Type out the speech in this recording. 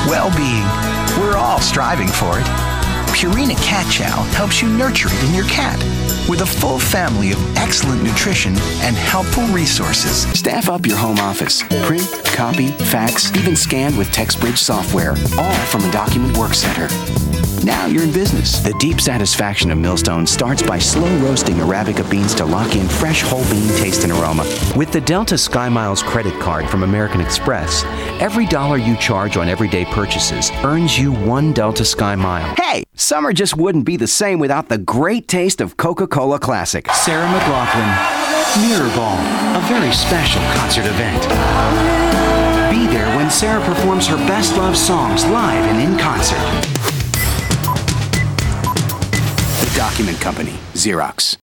well-being. We're all striving for it. Purina Cat Chow helps you nurture it in your cat with a full family of excellent nutrition and helpful resources. Staff up your home office. Print, copy, fax, even scan with TextBridge software, all from a document work center. Now you're in business. The deep satisfaction of Millstone starts by slow roasting Arabica beans to lock in fresh whole bean taste and aroma. With the Delta SkyMiles credit card from American Express, every dollar you charge on everyday purchases earns you one Delta SkyMile. Hey, summer just wouldn't be the same without the great taste of Coca-Cola Classic. Sarah McLachlan, Mirrorball, a very special concert event. Be there when Sarah performs her best love songs live and in concert. The Document Company, Xerox.